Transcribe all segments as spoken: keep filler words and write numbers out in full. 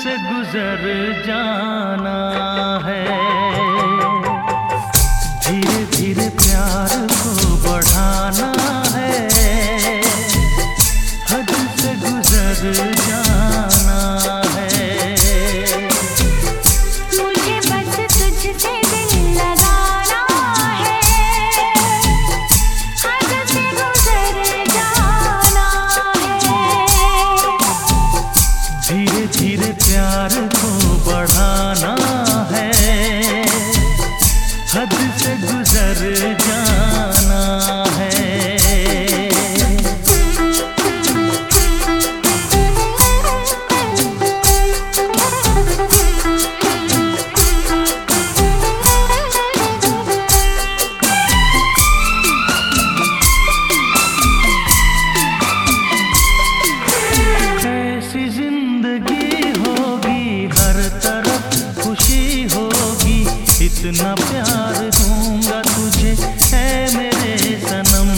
से गुजर जाना है। धीरे धीरे प्यार को बढ़ाना है, हद से गुजर जाना है। मुझे बस तुझसे दिल लगाना है, हद से गुजर जाना है। धीरे धीरे प्यार को बढ़ाना है, हद से गुजर जाना है। ऐसी जिंदगी होगी, हर तरफ खुशी होगी, इतना प्यार दूंगा तुझे है मेरे सनम।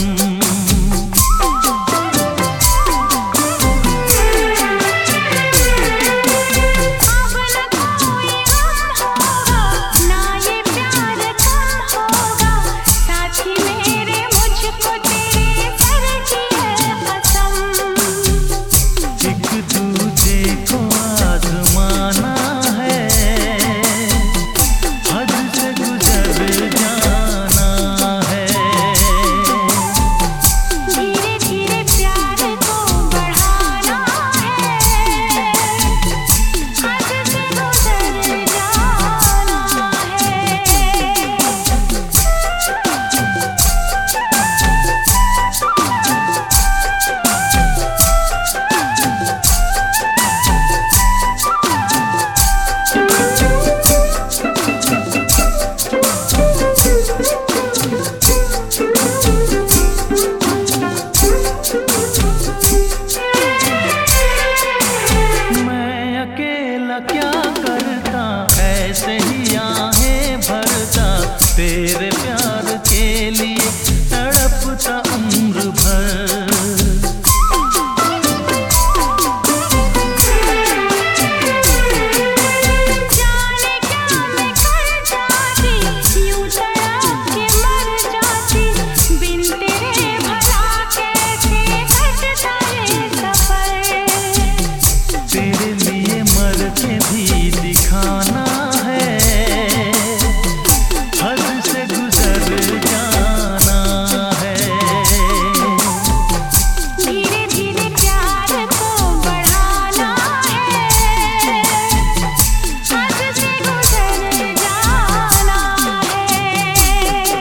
अब न कोई गम होगा, ना ये प्यार कम होगा, साथी मेरे मुझको तेरे सर की है कसम। एक दूजे को आजमाना है, हद से गुजर जाना है। धीरे धीरे प्यार को बढ़ाना है, हद से गुजर जाना है। मैं अकेला क्या करता, ऐसे ही आहें भरता, तेरे प्यार के लिए तड़पता उम्र भर। जाने क्या मैं कर जाती, यूं तड़प के मर जाती, बिन तेरे भला कैसे कटता ये सफर। तेरे लिए मर के भी दिखाना है, हद से गुजर जाना है। धीरे धीरे प्यार को बढ़ाना है, हद से गुजर जाना है।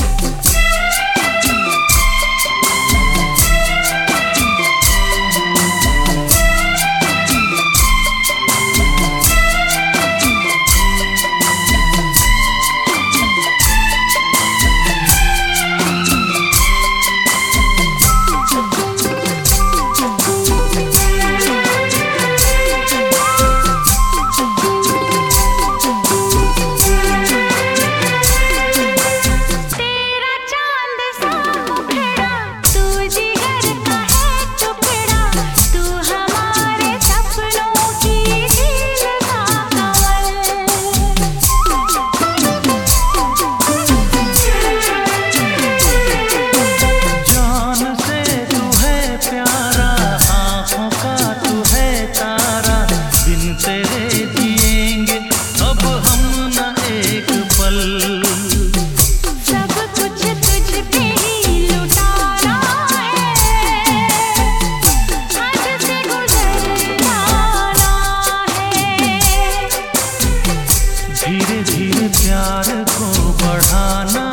तेरा चांद सा मुखड़ा, तू जिगर का है टुकड़ा, तू हमारे सपनों की झील का कंवल। जान से तू है प्यारा, आँखों का तू है तारा, बिन तेरे जिएंगे अब हम न एक पल। सब कुछ तुझ पे ही लुटाना है, हद से गुजर जाना है। धीरे धीरे प्यार को बढ़ाना